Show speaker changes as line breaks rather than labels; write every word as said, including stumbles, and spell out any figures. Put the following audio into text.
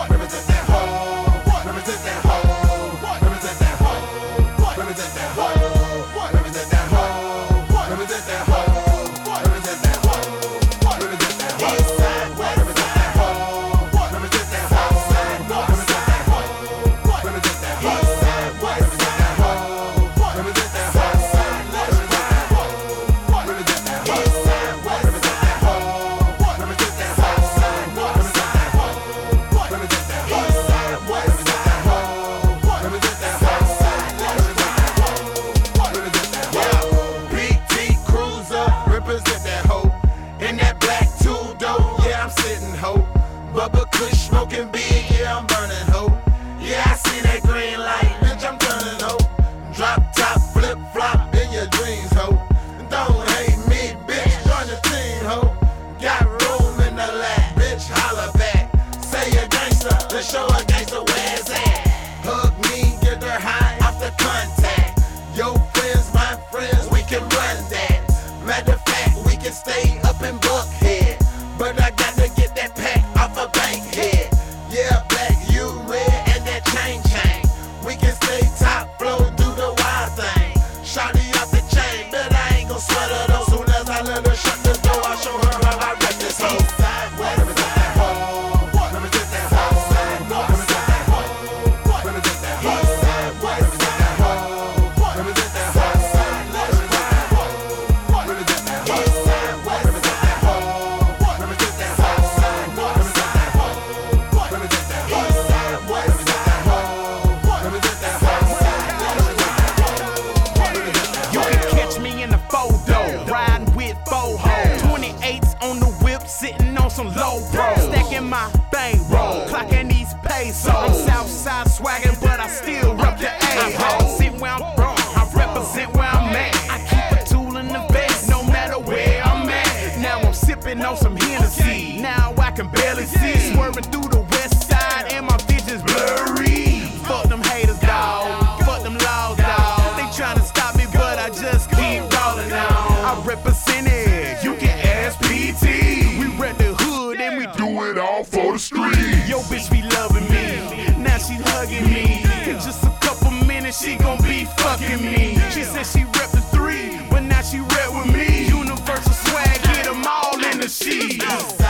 Represent that hoe. Represent that hoe. Represent that hoe. Represent that hoe. Represent that hoe. Represent that hoe. Represent that hoe. Represent that hoe. East side, west side. Represent that hoe. North side. Represent that hoe. East side, west side. Represent that hoe. South side, represent that hoe. Represent that hoe. East side, west side. Represent that south side, north side. Represent that hoe. East side, west side. Represent that south side, represent that hoe. Represent that hoe. Yeah, Big T Cruiser, represent that hoe. In that black two-door, yeah, I'm sitting hoe. Bubba Kush smoking big, yeah, I'm burning hoe. Yeah, I see that green light, bitch, I'm turning hoe. Drop top, flip flop in your dreams, hoe. Don't hate me, bitch, join the team, hoe. Got room in the lab, bitch, holla back. Say you're gangster, let's show a gangster where it's at. Hug me, get her high off the contact. Your friends, my friends, we can run that. Matter of fact, we can stay up in Buckhead. But I got to get that pack off a Bankhead. Yeah, black, you red, and that chain chain. We can stay top flow, do the wild thing. Shawty off the chain, but I ain't gon' sweat her though. Soon as I let her shut the door, I'll show her how I rep this hoe. East side, west side, represent that south side, north side. Represent that hoe. East side, west side, represent that south side, represent that hoe. Represent that hoe. East side, west side, represent that south side, north side. Represent that hoe. East side, west side, represent that south side, represent that hoe. Represent that
You can catch me in the photo, riding with four hoes. twenty-eights on the whip, sitting on some low bro. Stacking my bankroll, clocking these pesos. I'm Southside swaggin', but I still rep the A. I sit where I'm from, I represent where I'm at. I keep a tool in the vest, no matter where I'm at. Now I'm sipping on some Hennessy, now I can barely see. Swerving through the west side, and my vision's blurry. Fuck them haters, dawg. Fuck them laws, dawg. They tryna stop me, but I just keep rolling on. I represent it, you can ask P T. We rep the hood and we do it all for the street. Yo, bitch be loving me, now she hugging me. In just a couple minutes, she gon' be fucking me. She said she rep the three, but now she rep with me. Universal swag, get them all in the sheet.